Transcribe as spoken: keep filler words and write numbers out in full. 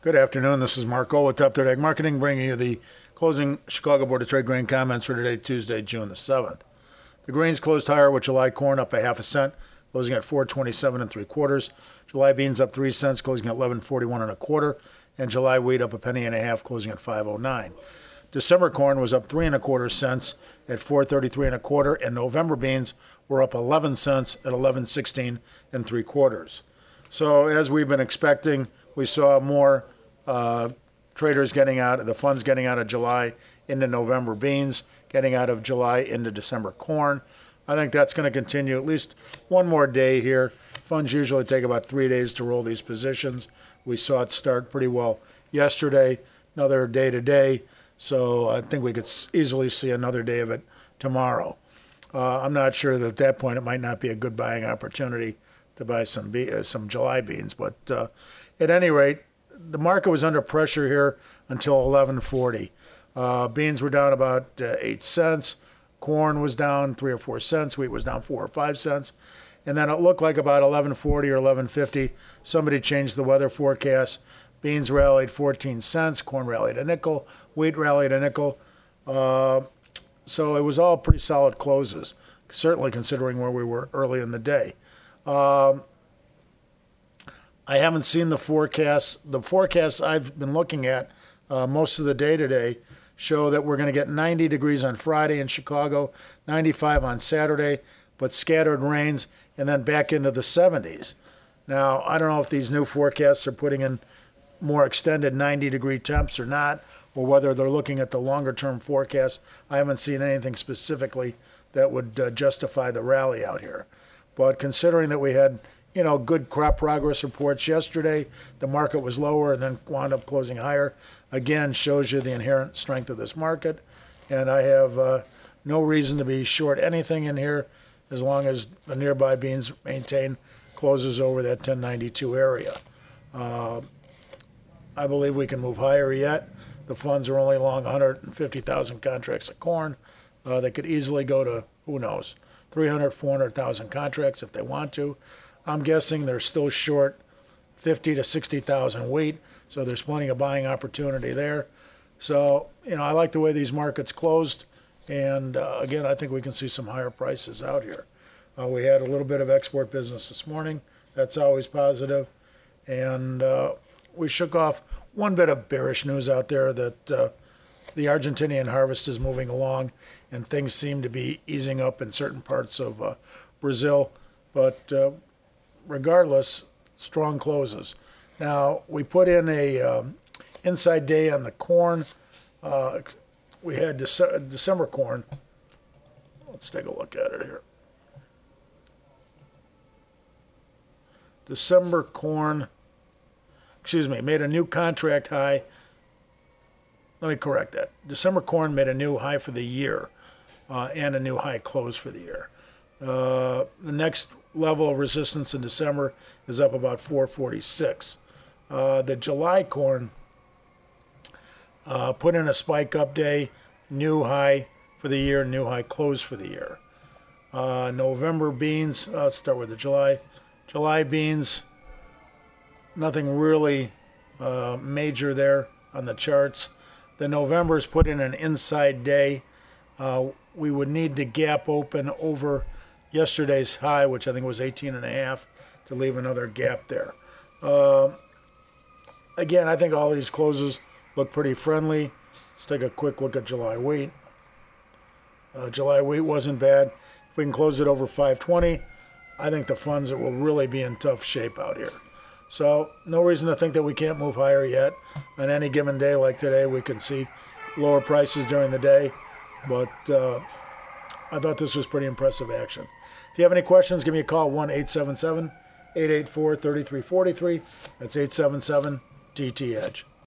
Good afternoon. This is Mark O with Top Third Ag Marketing, bringing you the closing Chicago Board of Trade grain comments for today, Tuesday, June the seventh. The grains closed higher with July corn up a half a cent, closing at four twenty-seven and three quarters. July beans up three cents, closing at eleven forty-one and a quarter, and July wheat up a penny and a half, closing at five oh nine. December corn was up three and a quarter cents at four thirty-three and a quarter, and November beans were up eleven cents at eleven sixteen and three quarters. So as we've been expecting, we saw more uh, traders getting out, the funds getting out of July into November beans, getting out of July into December corn. I think that's going to continue at least one more day here. Funds usually take about three days to roll these positions. We saw it start pretty well yesterday, another day today, so I think we could easily see another day of it tomorrow. Uh, I'm not sure that at that point it might not be a good buying opportunity to buy some be- uh, some July beans, but uh, at any rate, the market was under pressure here until eleven forty. Uh, beans were down about uh, eight cents. Corn was down three or four cents. Wheat was down four or five cents. And then it looked like about eleven forty or eleven fifty, somebody changed the weather forecast. Beans rallied fourteen cents. Corn rallied a nickel. Wheat rallied a nickel. Uh, so it was all pretty solid closes, certainly considering where we were early in the day. Um, I haven't seen the forecasts. The forecasts I've been looking at uh, most of the day today show that we're going to get ninety degrees on Friday in Chicago, ninety-five on Saturday, but scattered rains, and then back into the seventies. Now, I don't know if these new forecasts are putting in more extended ninety-degree temps or not, or whether they're looking at the longer-term forecast. I haven't seen anything specifically that would uh, justify the rally out here. But considering that we had, you know, good crop progress reports yesterday, the market was lower and then wound up closing higher, again, shows you the inherent strength of this market. And I have uh, no reason to be short anything in here as long as the nearby beans maintain closes over that ten ninety-two area. Uh, I believe we can move higher yet. The funds are only long one hundred fifty thousand contracts of corn. Uh, they could easily go to, who knows, three hundred, four hundred thousand contracts if they want to. I'm guessing they're still short fifty to sixty thousand wheat, so there's plenty of buying opportunity there. So, you know, I like the way these markets closed, and uh, again, I think we can see some higher prices out here. Uh, we had a little bit of export business this morning. That's always positive. And uh, we shook off one bit of bearish news out there that uh, the Argentinian harvest is moving along, and things seem to be easing up in certain parts of uh, Brazil. But uh, regardless, strong closes. Now, we put in a um, inside day on the corn. Uh, we had Dece- December corn. Let's take a look at it here. December corn, excuse me, made a new contract high. Let me correct that. December corn made a new high for the year uh, and a new high close for the year. Uh, the next level of resistance in December is up about four forty-six. Uh, the July corn uh, put in a spike up day, new high for the year, new high close for the year. Uh, November beans, uh, let's start with the July. July beans, nothing really uh, major there on the charts. The November's put in an inside day. Uh, we would need to gap open over yesterday's high, which I think was eighteen and a half, to leave another gap there. Uh, again, I think all these closes look pretty friendly. Let's take a quick look at July wheat. Uh, July wheat wasn't bad. If we can close it over five twenty, I think the funds will really be in tough shape out here. So no reason to think that we can't move higher yet. On any given day like today, we can see lower prices during the day. But uh, I thought this was pretty impressive action. If you have any questions, give me a call, one eight seven seven, eight eight four, three three four three. That's eight seven seven T T Edge.